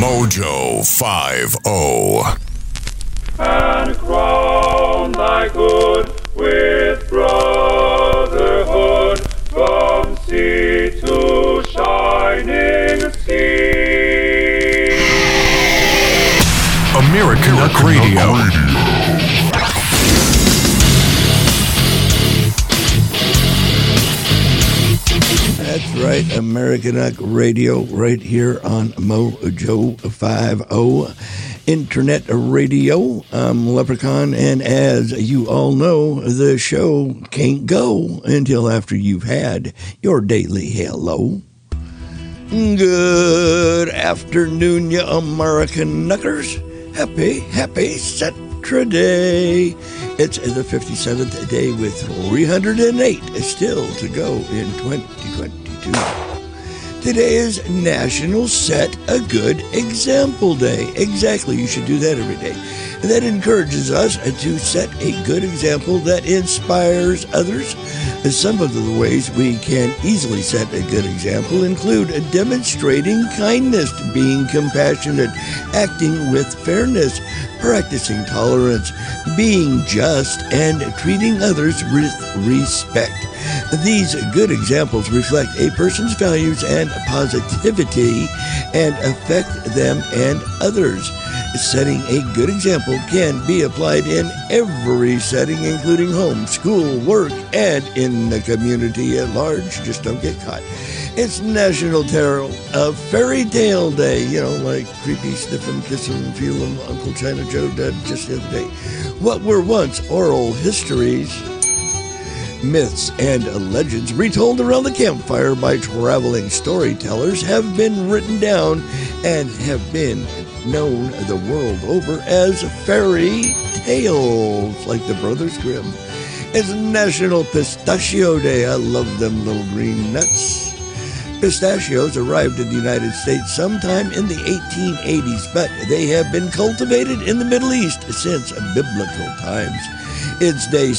Mojo 50. And crown thy good with brotherhood from sea to shining sea. American Rock Radio. That's right, American Rock Radio, right here on Mojo 50 Internet Radio. I'm Leprechaun, and as you all know, the show can't go until after you've had your daily hello. Good afternoon, you American Knuckers. Happy Saturday. It's the 57th day with 308 still to go in 2022. Today is National Set a Good Example Day. Exactly, you should do that every day. And that encourages us to set a good example that inspires others. Some of the ways we can easily set a good example include demonstrating kindness, being compassionate, acting with fairness, practicing tolerance, being just, and treating others with respect. These good examples reflect a person's values and positivity and affect them and others. Setting a good example can be applied in every setting, including home, school, work, and in the community at large. Just don't get caught. It's National Fairy Tale Day, like creepy, sniff 'em, kiss 'em, feel 'em, Uncle China Joe dead just the other day. What were once oral histories, myths, and legends retold around the campfire by traveling storytellers have been written down and have been known the world over as fairy tales, like the Brothers Grimm. It's National Pistachio Day. I love them little green nuts. Pistachios arrived in the United States sometime in the 1880s, but they have been cultivated in the Middle East since biblical times. It's day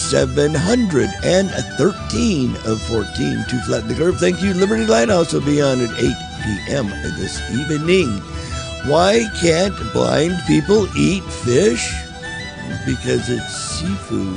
713 of 14 to flatten the curve. Thank you, Liberty Lighthouse will be on at 8 p.m. this evening. Why can't blind people eat fish? Because it's seafood.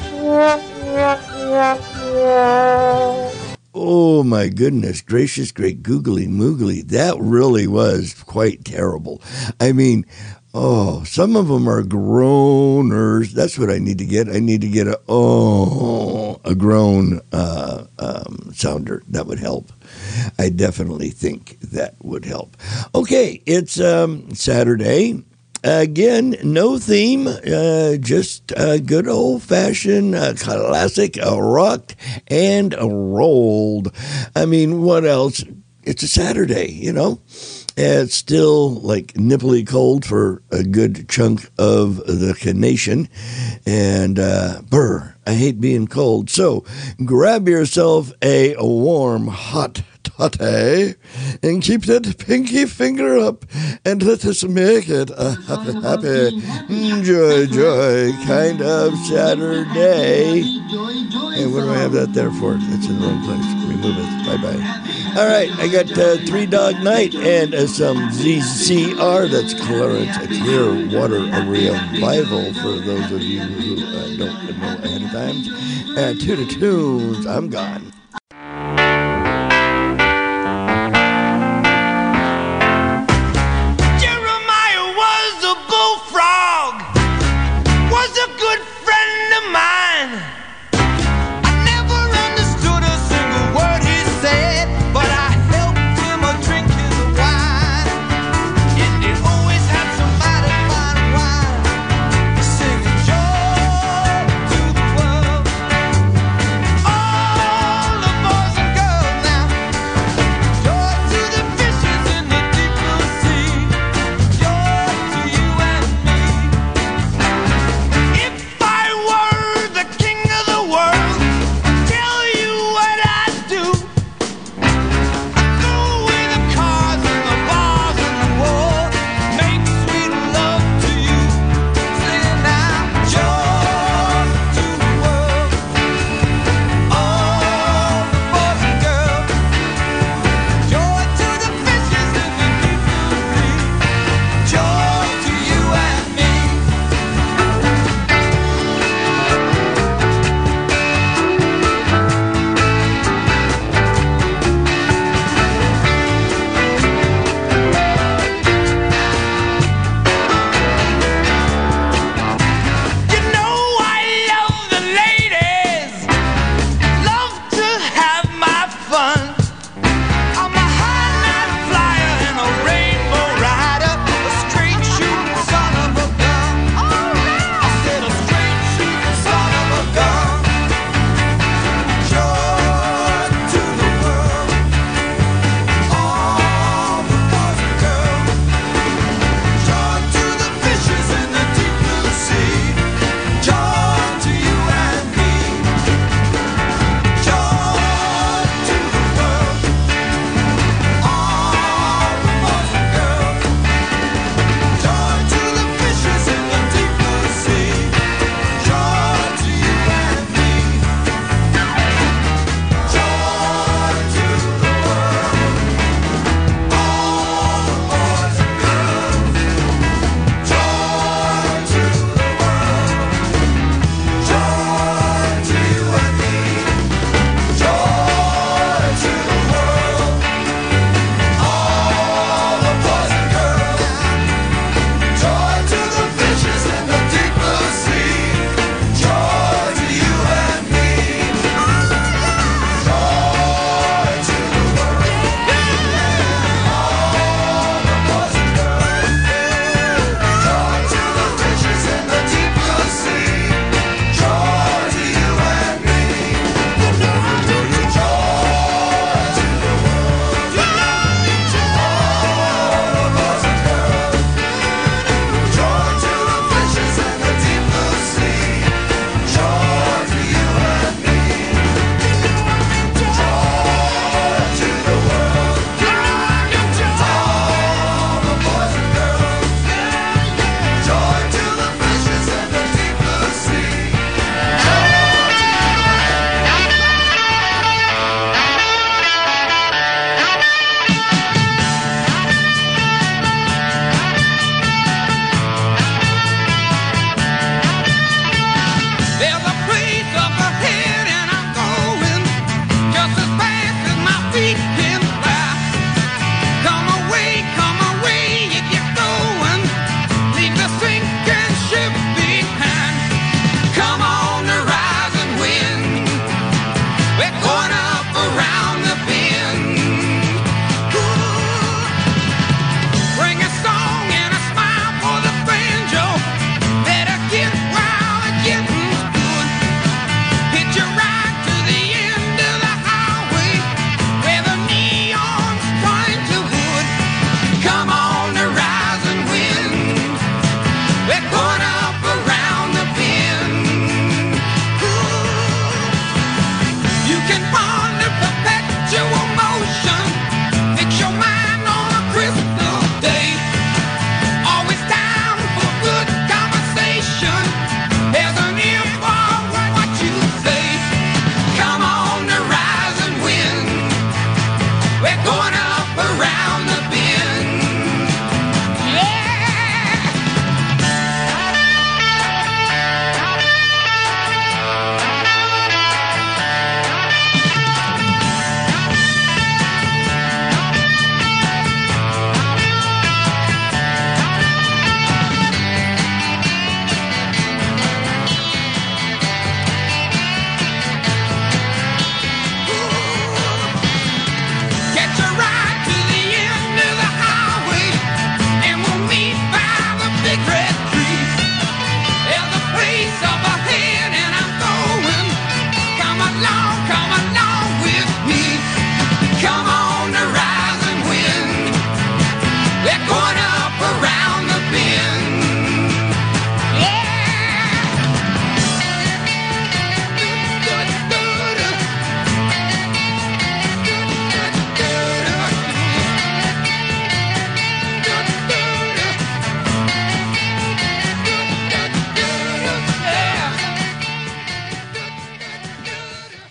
Oh my goodness gracious, great googly moogly. That really was quite terrible. I mean, some of them are groaners. That's what I need to get. I need to get a groan sounder. That would help. I definitely think that would help. Okay, it's Saturday. Again, no theme, just good old-fashioned classic rocked and rolled. I mean, what else? It's a Saturday, It's still like nipply cold for a good chunk of the nation. And, I hate being cold. So grab yourself a warm, hot toddy and keep that pinky finger up and let us make it a happy, joy kind of Saturday. And what do I have that there for? It's in the wrong place. Remove it. Bye-bye. All right, I got Three Dog Night and some ZCR. That's Clearwater Revival for those of you who don't know ahead of time. To the tunes, I'm gone. Oh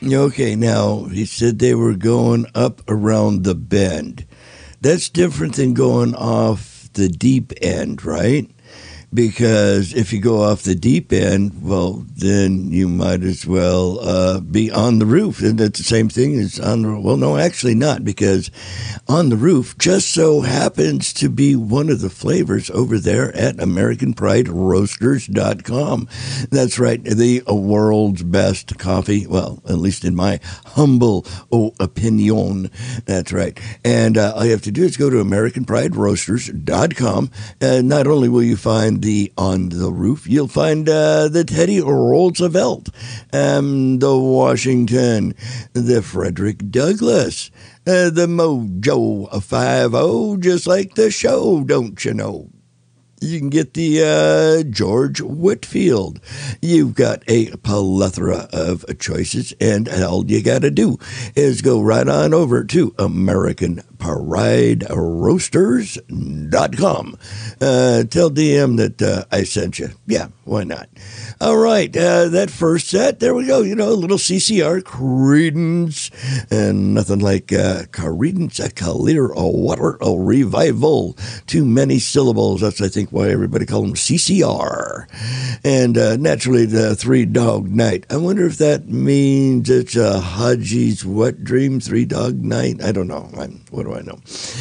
Okay, now he said they were going up around the bend. That's different than going off the deep end, right? Because if you go off the deep end, well, then you might as well be on the roof. And that's the same thing as on the, well, no, actually not, because on the roof just so happens to be one of the flavors over there at AmericanPrideRoasters.com. That's right, the world's best coffee, well, at least in my humble opinion. That's right. And all you have to do is go to AmericanPrideRoasters.com, and not only will you find the On the Roof, you'll find the Teddy Roosevelt, the Washington, the Frederick Douglass, the Mojo 50, just like the show, don't you know? You can get the George Whitfield. You've got a plethora of choices, and all you got to do is go right on over to AmericanPrideRoasters.com. Tell DM that I sent you. Yeah, why not? All right, that first set, there we go. You know, a little CCR, Creedence, and nothing like Creedence Clear Water Revival. Too many syllables. That's, I think, why everybody call them CCR. And naturally, the Three Dog Night. I wonder if that means it's a Haji's wet dream, Three Dog Night. I don't know. What do I know?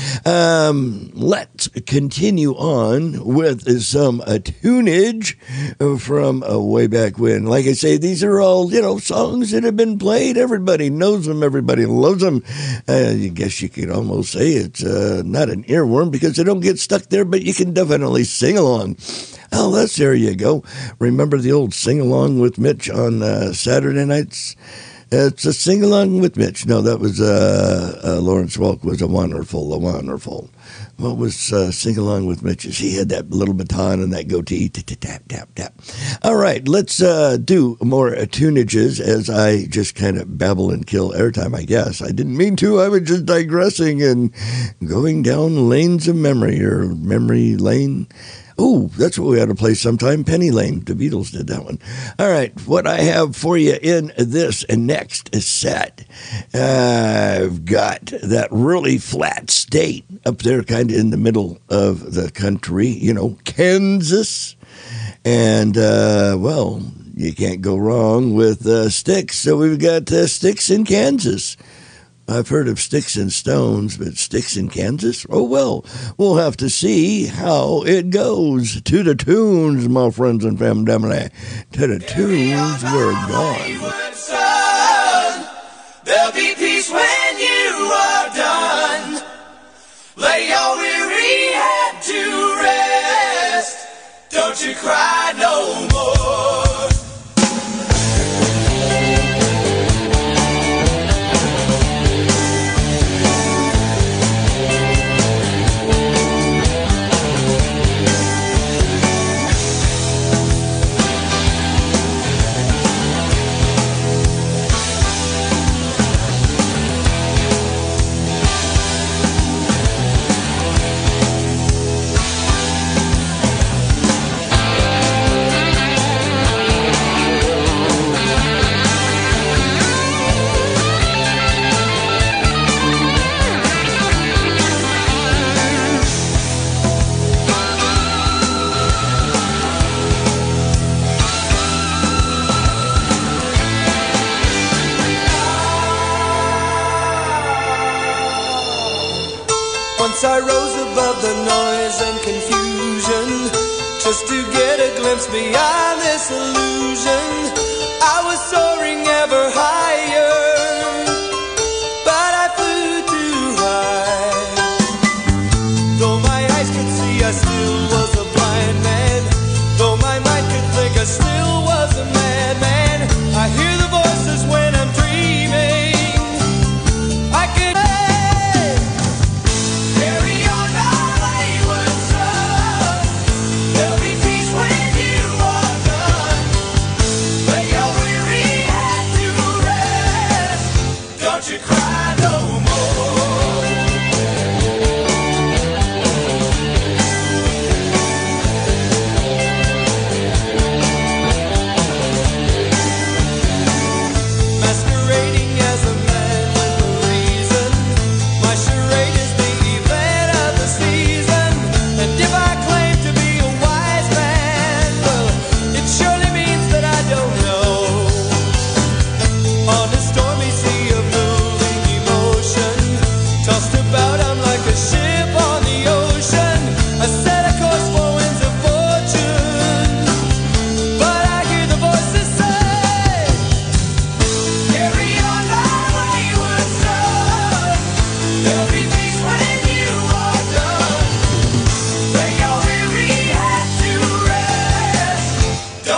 Let's continue on with some tunage from way back when. Like I say, these are all, you know, songs that have been played. Everybody knows them. Everybody loves them. I guess you could almost say it's not an earworm because they don't get stuck there, but you can definitely sing along. Oh, there you go. Remember the old sing-along with Mitch on Saturday nights? It's a sing-along with Mitch. No, that was Lawrence Welk was a wonderful. What was sing-along with Mitch? He had that little baton and that goatee. Tap, tap, tap. All right, let's do more tunages as I just kind of babble and kill airtime, I guess. I didn't mean to. I was just digressing and going down lanes of memory, or memory lane. Oh, that's what we ought to play sometime. Penny Lane. The Beatles did that one. All right, what I have for you in this next set, I've got that really flat state up there kind of in the middle of the country, you know, Kansas. And, well, you can't go wrong with Styx. So we've got Styx in Kansas. I've heard of Sticks and Stones, but Sticks in Kansas? Oh, well, we'll have to see how it goes. To the tunes, my friends and family. To the tunes, we're gone. There'll be peace when you are done. Lay your weary head to rest. Don't you cry no more. Once I rose above the noise and confusion, just to get a glimpse beyond this illusion. I was soaring ever higher, but I flew too high. Though my eyes could see, I still was a blind man. Though my mind could think, I still was a madman. I hear the voices when I'm dreaming. I could lay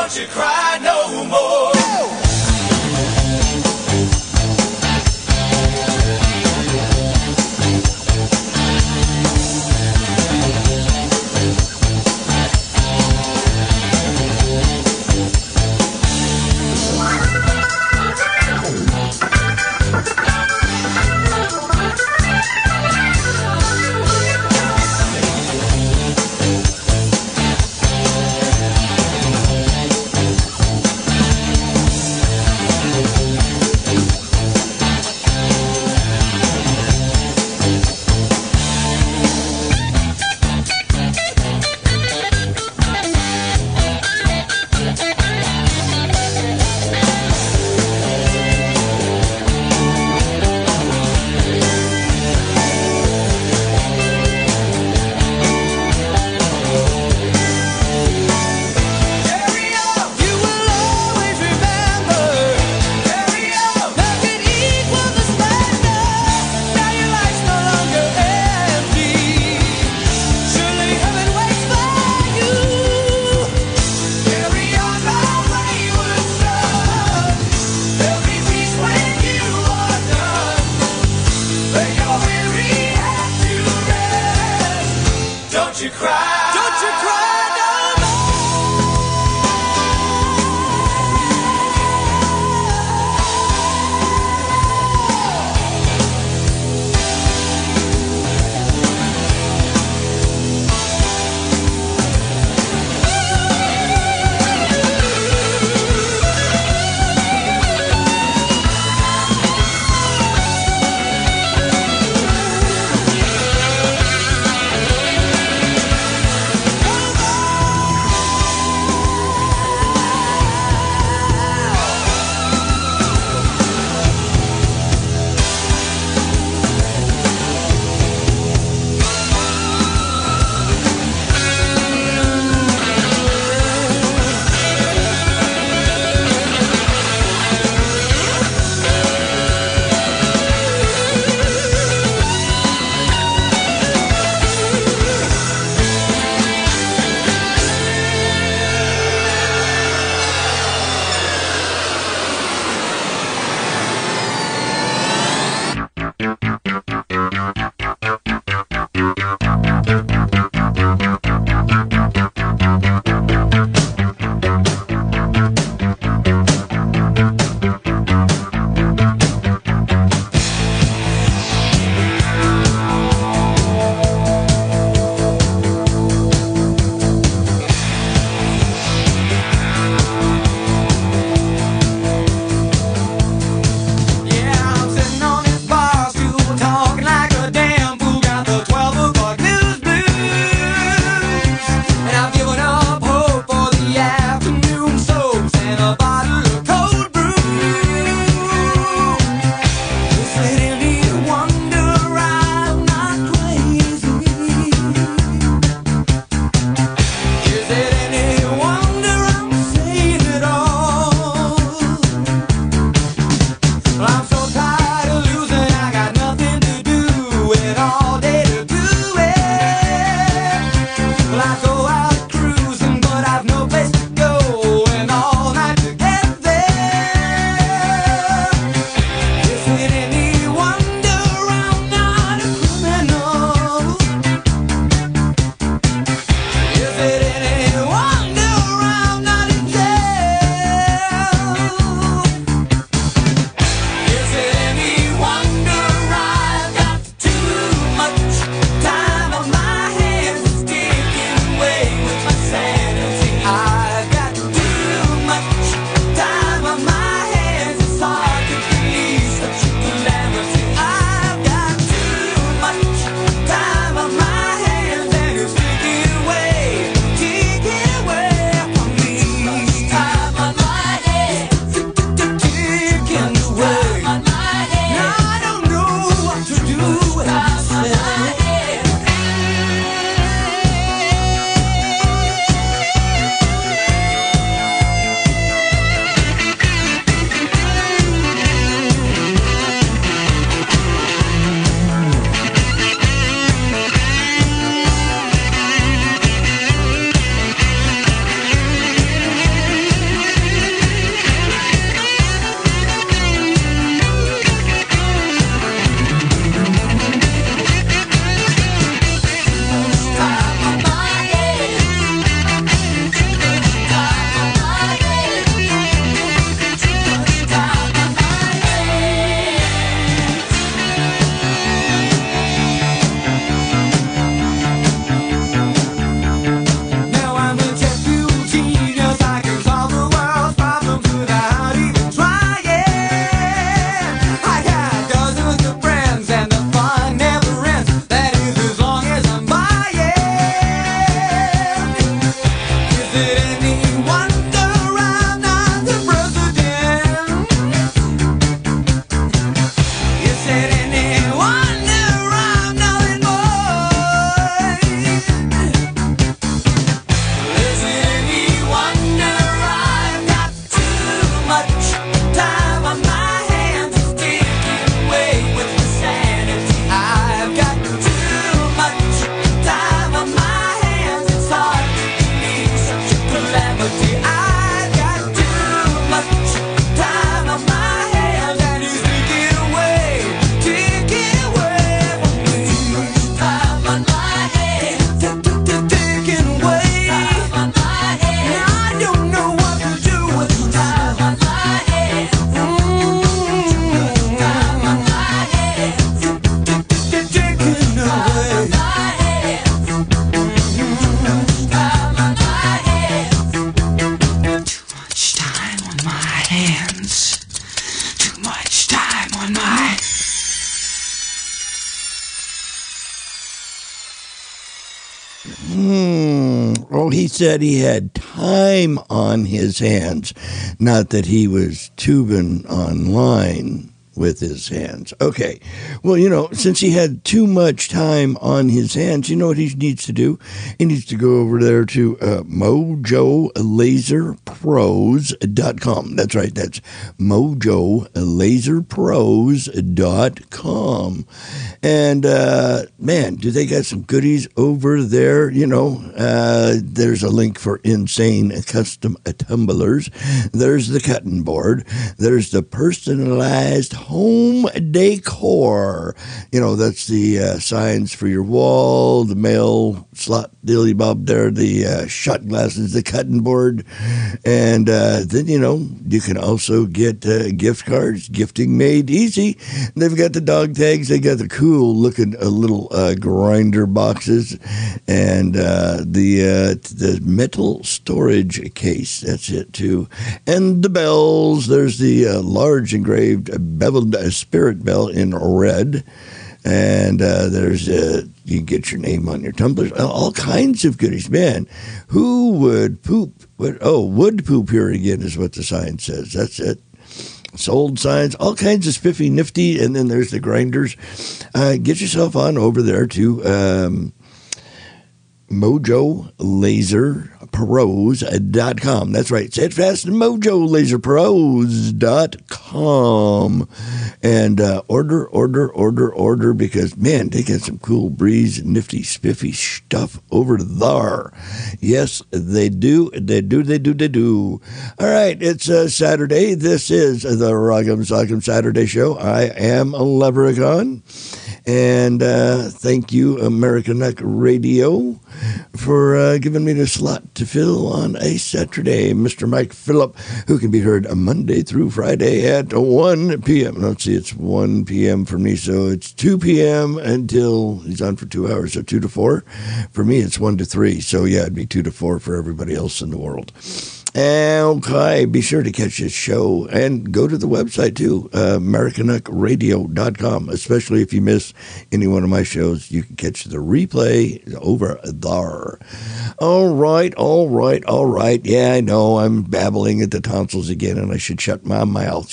Don't you cry no more. Don't you cry. Don't you cry no more. Oh, he said he had time on his hands, not that he was tubing online with his hands. Okay. Well, since he had too much time on his hands, you know what he needs to do? He needs to go over there to MojoLaserPros.com. That's right. That's MojoLaserPros.com. And, man, do they got some goodies over there? There's a link for insane custom tumblers. There's the cutting board. There's the personalized home decor. That's the signs for your wall, the mail slot dilly bob there, the shot glasses, the cutting board. And then, you can also get gift cards, gifting made easy. They've got the dog tags. They got the cool looking little grinder boxes and the metal storage case. That's it too. And the bells. There's the large engraved beveled spirit bell in red. And there's you can get your name on your tumblers. All kinds of goodies. Man, who would poop? Would poop here again is what the sign says. That's it. Sold signs, all kinds of spiffy, nifty, and then there's the grinders. Get yourself on over there to MojoLaserPros.com. That's right. Say it fast. MojoLaserPros.com. And order, because, man, they got some cool breeze, nifty, spiffy stuff over there. Yes, they do. They do. All right, it's Saturday. This is the Rock'em Sock'em Saturday Show. I am a Leprechaun. And thank you, American Nuck Radio, for giving me the slot to fill on a Saturday. Mr. Mike Phillip, who can be heard Monday through Friday at 1 p.m. Let's see, it's 1 p.m. for me, so it's 2 p.m. until he's on for 2 hours, so 2 to 4. For me, it's 1 to 3, so yeah, it'd be 2 to 4 for everybody else in the world. Okay, be sure to catch this show and go to the website too, AmericanNuckRadio.com. Especially if you miss any one of my shows, you can catch the replay over there. All right. Yeah, I know I'm babbling at the tonsils again, and I should shut my mouth.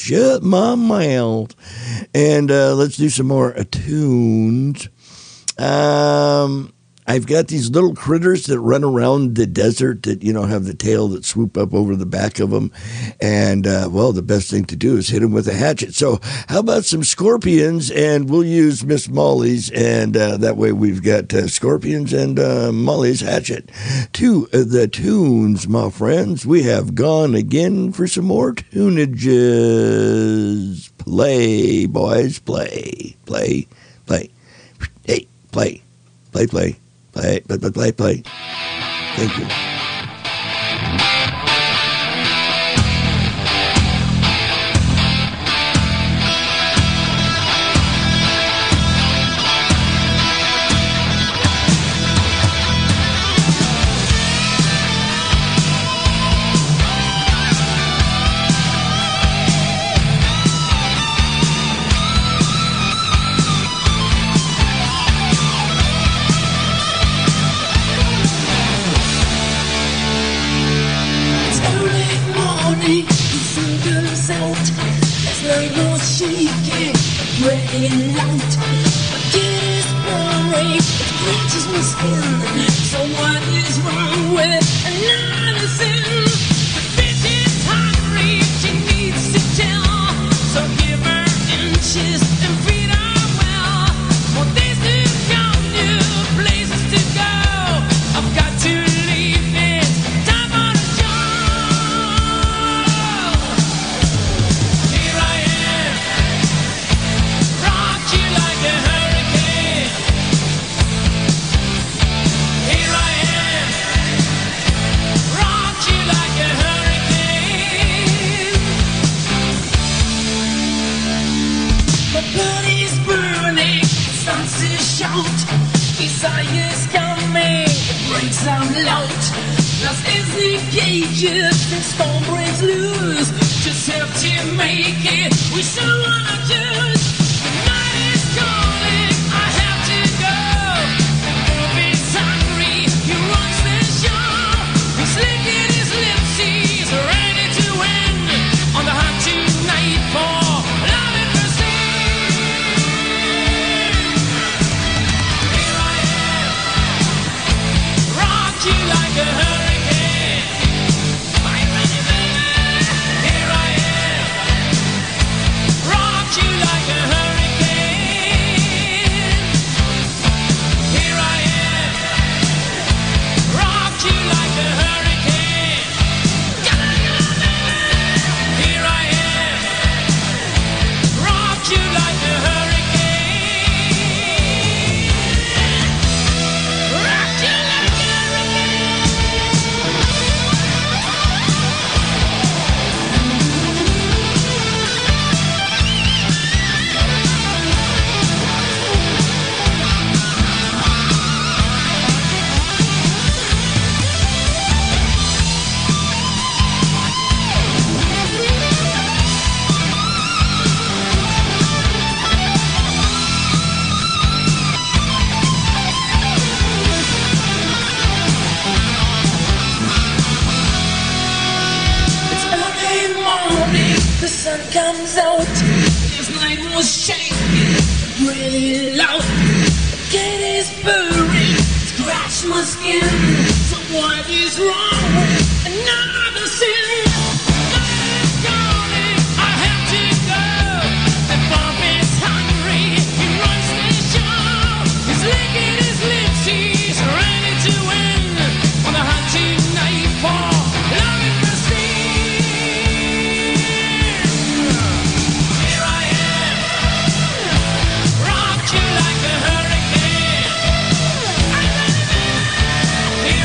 And let's do some more tunes. I've got these little critters that run around the desert that, have the tail that swoop up over the back of them. And, the best thing to do is hit them with a hatchet. So how about some scorpions? And we'll use Miss Molly's. And that way we've got scorpions and Molly's hatchet. To the tunes, my friends. We have gone again for some more tunages. Play, boys, play. Hey, play. Play. Thank you. You're sun comes out. His night was shaking, really loud. Gettysburg scratched my skin. So what is wrong with another sin? Here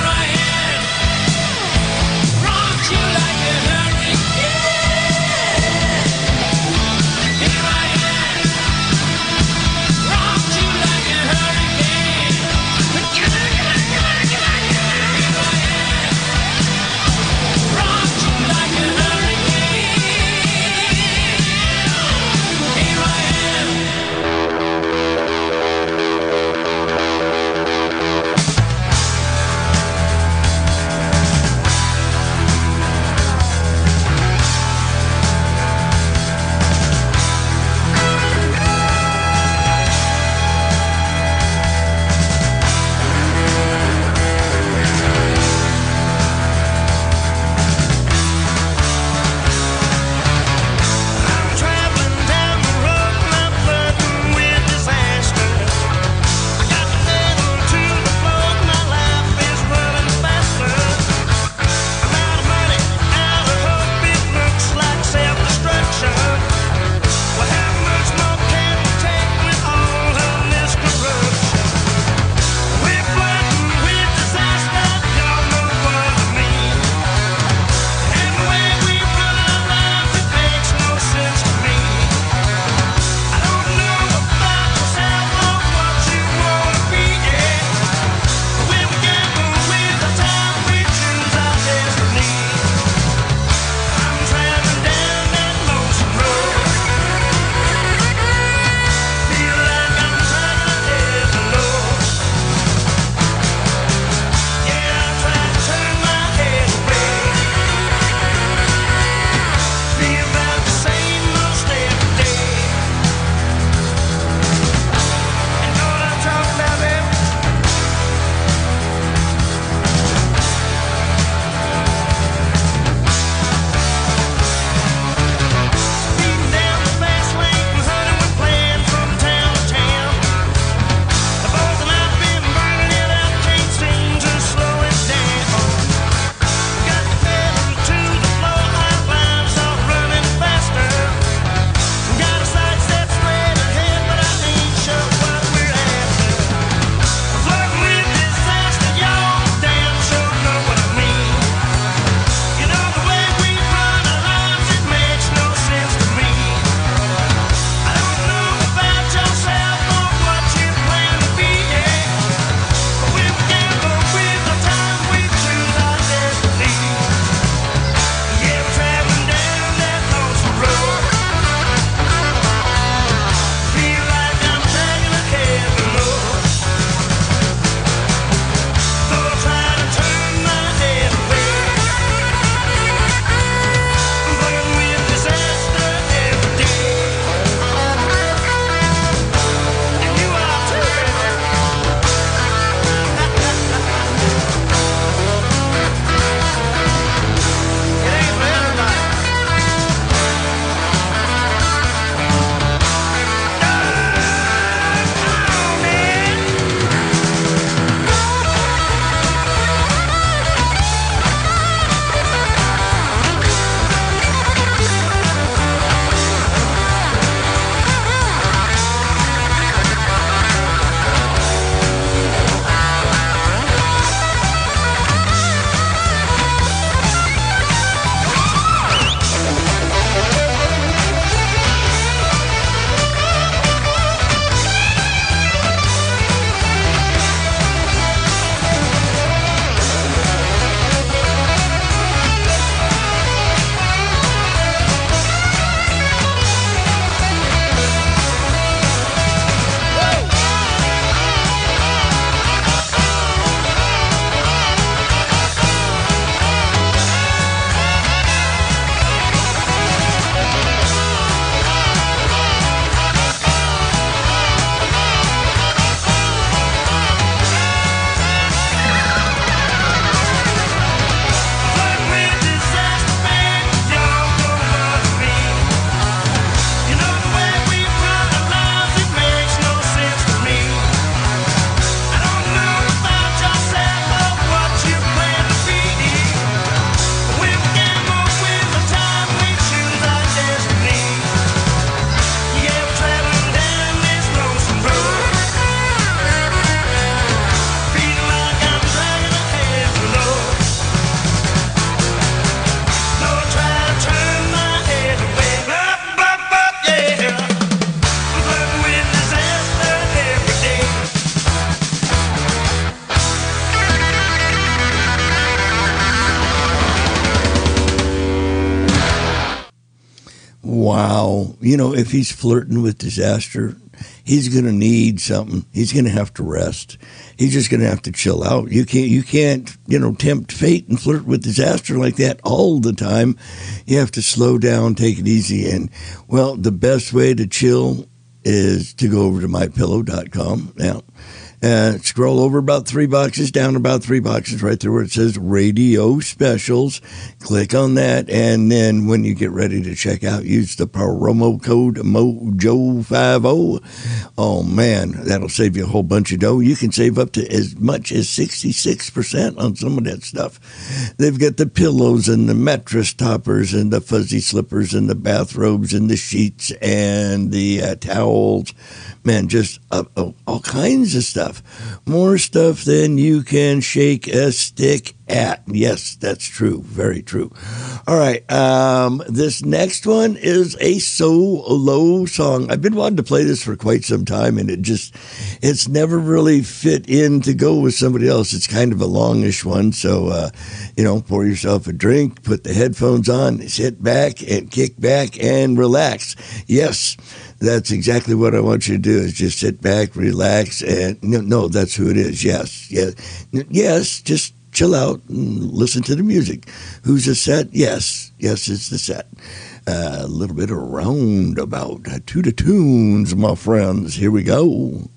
Wow. You know, if he's flirting with disaster, he's going to need something. He's going to have to rest. He's just going to have to chill out. You can't, tempt fate and flirt with disaster like that all the time. You have to slow down, take it easy. And, well, the best way to chill is to go over to mypillow.com. Now, scroll over about 3 boxes, down about 3 boxes, right there where it says radio specials. Click on that, and then when you get ready to check out, use the promo code MOJO50. Oh man, that'll save you a whole bunch of dough. You can save up to as much as 66% on some of that stuff. They've got the pillows and the mattress toppers and the fuzzy slippers and the bathrobes and the sheets and the towels. Man, just all kinds of stuff. More stuff than you can shake a stick at. Yes, that's true. Very true. All right. This next one is a solo song. I've been wanting to play this for quite some time, and it's never really fit in to go with somebody else. It's kind of a longish one. So, pour yourself a drink, put the headphones on, sit back and kick back and relax. Yes. That's exactly what I want you to do is just sit back, relax, and no, that's who it is. Yes, just chill out and listen to the music. Who's the set? Yes, it's the set. A little bit of roundabout to the tunes, my friends. Here we go.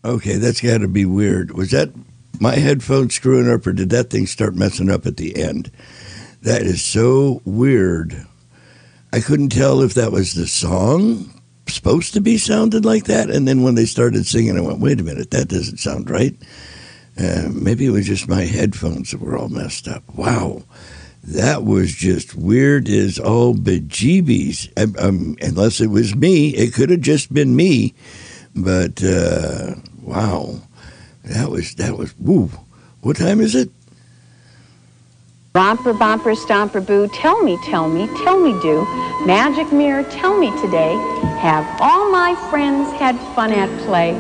Okay, that's got to be weird. Was that my headphones screwing up, or did that thing start messing up at the end? That is so weird. I couldn't tell if that was the song supposed to be sounded like that, and then when they started singing, I went, wait a minute, that doesn't sound right. Maybe it was just my headphones that were all messed up. Wow. That was just weird as all bejeebies. Unless it was me, it could have just been me. But wow, that was. Woo! What time is it? Romper, bumper, stomper, boo, tell me, do. Magic mirror, tell me today, have all my friends had fun at play?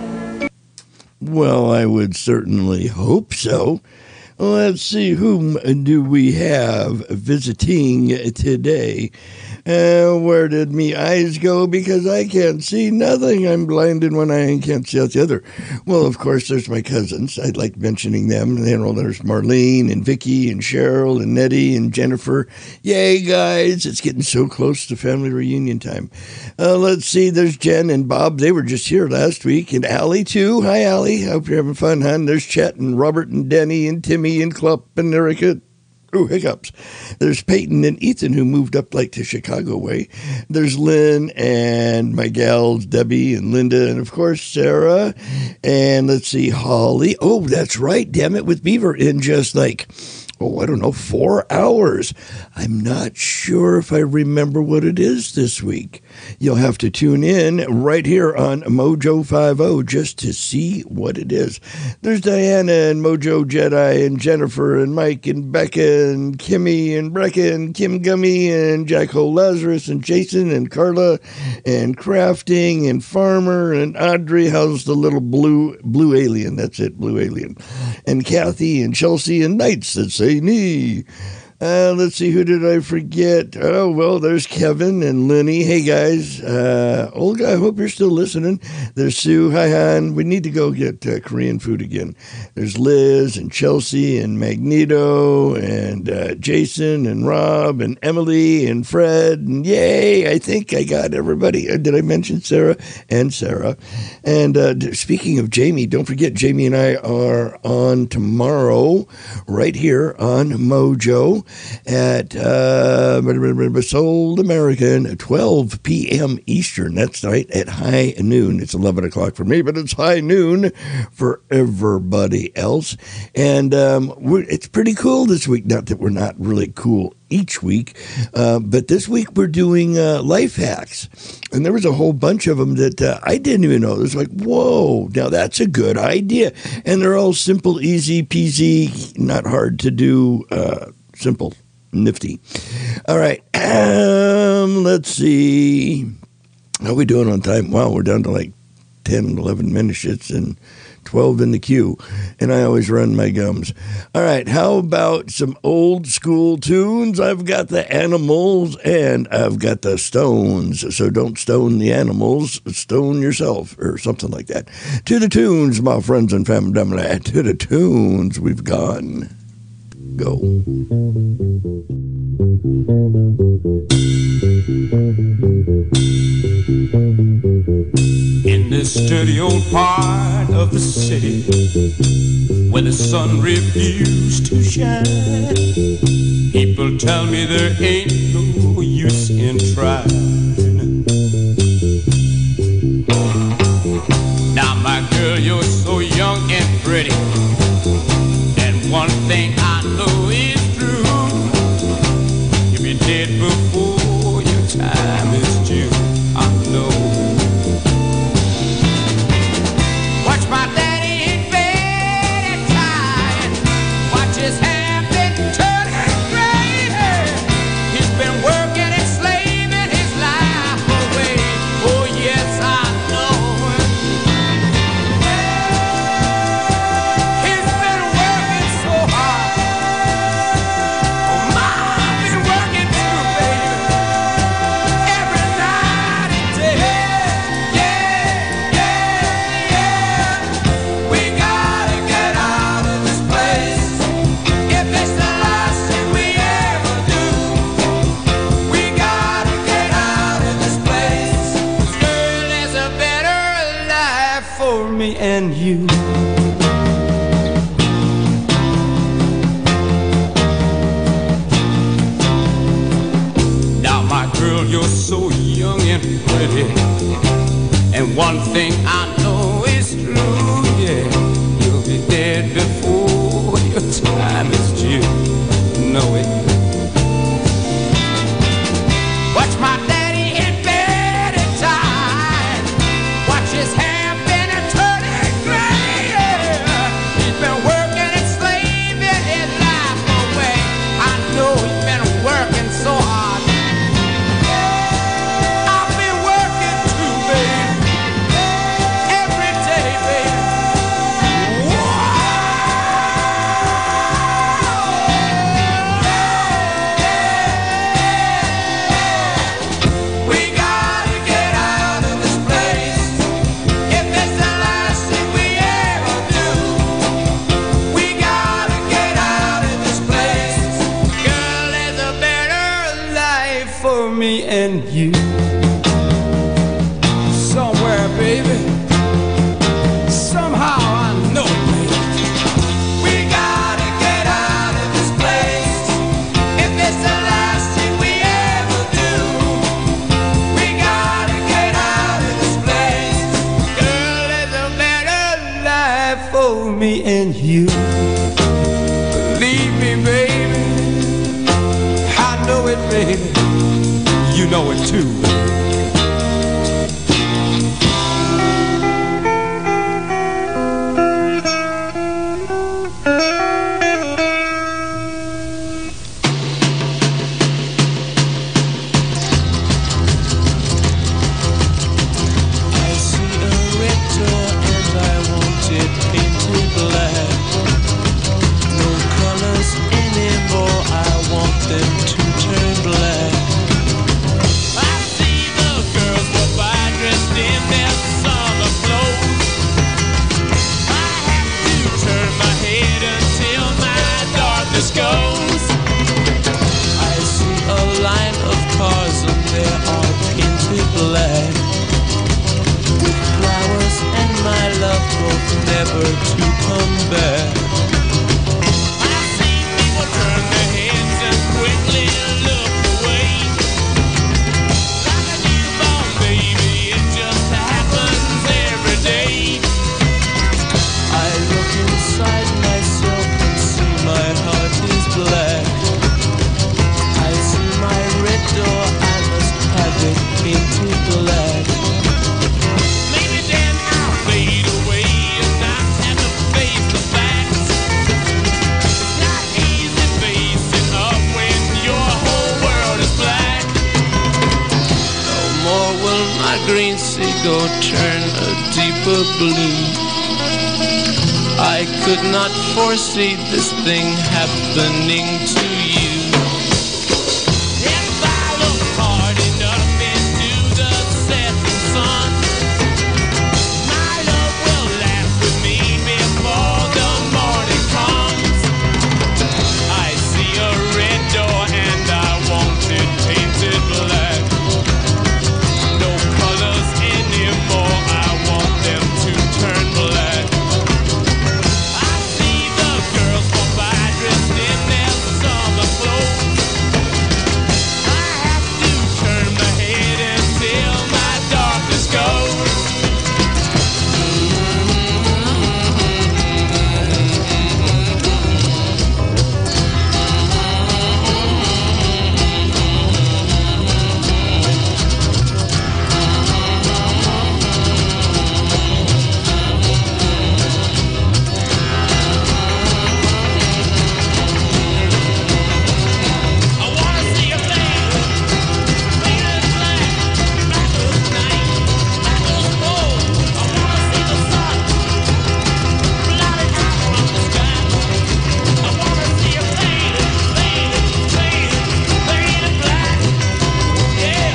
Well, I would certainly hope so. Let's see, whom do we have visiting today? Where did me eyes go? Because I can't see nothing. I'm blinded one eye and can't see out the other. Well, of course, there's my cousins. I'd like mentioning them. You know, there's Marlene and Vicky and Cheryl and Nettie and Jennifer. Yay, guys. It's getting so close to family reunion time. Let's see, there's Jen and Bob. They were just here last week. And Allie, too. Hi, Allie. Hope you're having fun, hon. There's Chet and Robert and Denny and Timmy and Clupp and Erica. Ooh, hiccups. There's Peyton and Ethan, who moved up like to Chicago way. There's Lynn and my gals, Debbie and Linda, and of course, Sarah. And let's see, Holly. Oh, that's right. Damn it, with Beaver in just like, I don't know, 4 hours. I'm not sure if I remember what it is this week. You'll have to tune in right here on Mojo 50 just to see what it is. There's Diana and Mojo Jedi and Jennifer and Mike and Becca and Kimmy and Brecca and Kim Gummy and Jacko Lazarus and Jason and Carla and Crafting and Farmer and Audrey. How's the little blue alien? That's it, blue alien. And Kathy and Chelsea and Knights that say knee. Let's see, who did I forget? Oh, well, there's Kevin and Lenny. Hey, guys. Olga, I hope you're still listening. There's Sue. Hi, hon. We need to go get Korean food again. There's Liz and Chelsea and Magneto and Jason and Rob and Emily and Fred. And yay, I think I got everybody. Did I mention Sarah? And Sarah. And speaking of Jamie, don't forget, Jamie and I are on tomorrow right here on Mojo at Sold American at 12 p.m. Eastern. That's right, at high noon. It's 11 o'clock for me, but it's high noon for everybody else. And it's pretty cool this week. Not that we're not really cool each week, but this week we're doing life hacks. And there was a whole bunch of them that I didn't even know. It was like, whoa, now that's a good idea. And they're all simple, easy peasy, not hard to do, simple, nifty. All right, let's see. How are we doing on time? Wow, we're down to like 10, 11 minutes and 12 in the queue, and I always run my gums. All right, how about some old school tunes? I've got the Animals, and I've got the Stones, so don't stone the animals, stone yourself, or something like that. To the tunes, my friends and family, to the tunes we've gone. Go. In this dirty old part of the city where the sun refused to shine, people tell me there ain't no use in trying. Now my girl, you're so young and pretty, and one thing I know is true, you'll be dead before your time is due. I know. Watch my daddy in bed at times, watch his hair been turning gray. He's been working and slaving his life away. Oh yes, I know. Yeah. me and you. Now my girl, you're so young and pretty, and one thing I know is true, yeah, you'll be dead before your time is due. Know it. Watch my daddy in bed at time. Watch his hair been a turning gray. Yeah. He's been working and slaving his life away. I know he's been working so hard. I've been working too, babe. Every day, babe. We gotta get out of this place. If it's the last thing we ever do, we gotta get out of this place. Girl, there's a better life For me and you. Somewhere, baby. Somehow I know it, baby. We gotta get out of this place. If it's the last thing we ever do, we gotta get out of this place. Girl, there's a better life. For me and you. Believe me, baby. I know it, baby. You know it too. I see a red door and I want it painted black. No colors anymore, I want them to turn black. I see the girls go by dressed in their summer clothes. I have to turn my head until my darkness goes. I see a line of cars and they're all painted black. With flowers and my love both never to come back. I see people turn their heads and quickly look away. Like a newborn baby, it just happens every day. I look inside myself and see my heart is black. I see my red door, I must have it painted black. Maybe then I'll fade away and not have to face the facts. It's not easy facing up when your whole world is black. No more will my green seagull turn a deeper blue. I could not foresee this thing happening to you. If I look hard enough into the setting sun, my love will laugh with me before the morning comes. I see a red door and I want it painted black. No colors anymore, I want them to turn black. I see the girls go by dressed in their summer clothes. I have to turn my head until my darkness goes. I wanna see a flame, painted black, black as night, black as coal. I wanna see the sun, blotted out from the sky. I wanna see a painted black, yeah.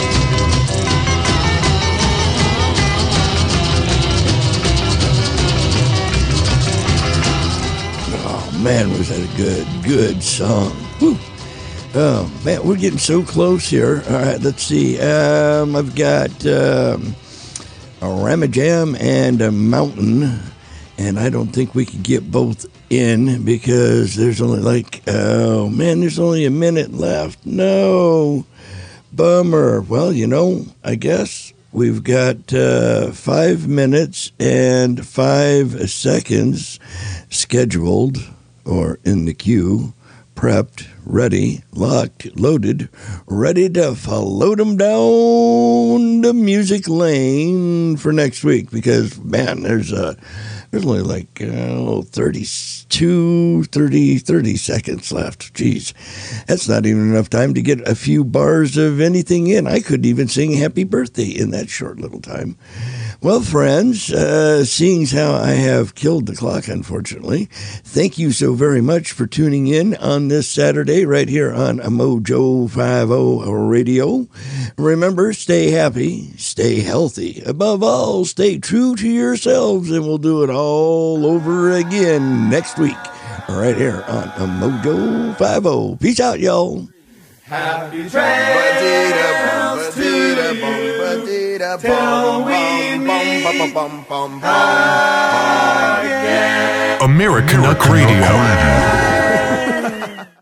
Oh, man, was that a good song. Whew. Oh, man, we're getting so close here. All right, let's see. I've got Ramajam and a Mountain. And I don't think we could get both in because there's only there's only a minute left. No. Bummer. Well, I guess we've got 5 minutes and 5 seconds scheduled or in the queue, prepped, ready, locked, loaded, ready to float them down the music lane for next week because, man, there's only 30 seconds left. Jeez, that's not even enough time to get a few bars of anything in. I couldn't even sing happy birthday in that short little time. Well, friends, seeing how I have killed the clock, unfortunately, thank you so very much for tuning in on this Saturday right here on Mojo 50 Radio. Remember, stay happy, stay healthy. Above all, stay true to yourselves, and we'll do it all over again next week right here on Mojo 50. Peace out, y'all. Happy trails to till we meet again. American Rock Radio.